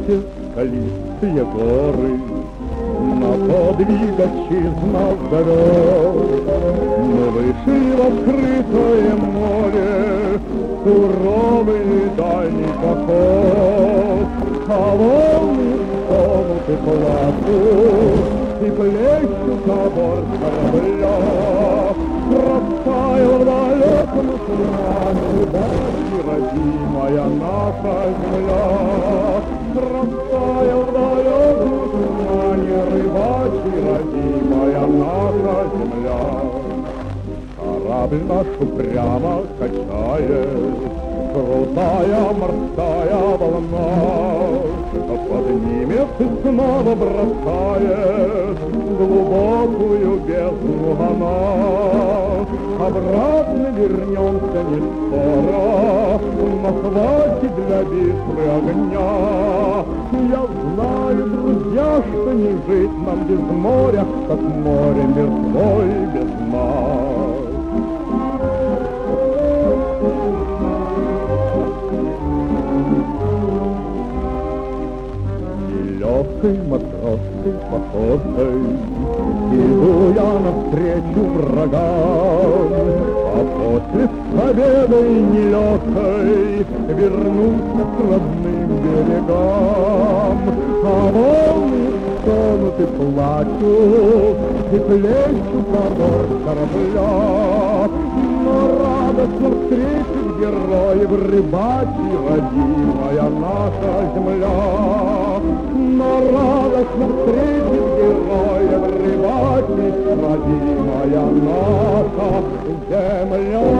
свете скалистые горы, на подвиг отчизна зовет. Мы вышли в открытое море, суровый дальний поход, а волны стонут и плачут, и плещут на борт корабля. Растаял в далеком тумане рыбачья родимая наша земля. Растаял в далеком тумане рыбачья родимая наша земля. Корабль наш упрямо качает крутая морская волна, поднимет и снова бросает глубокую бездну она. Обратно вернемся не скоро, но хватит для битвы огня. Я знаю, друзья, что не жить нам без моря, как море мертвой без нас. Легкой матросской походкой иду я навстречу врагам, а после с победой нелегкой вернуться к родным берегам. А волны стонут и плачут, и плещут на борт корабля. Но радостно встретит героев рыбачья родимая наша земля. Но радостно встретит героев рыбачья родимая наша земля.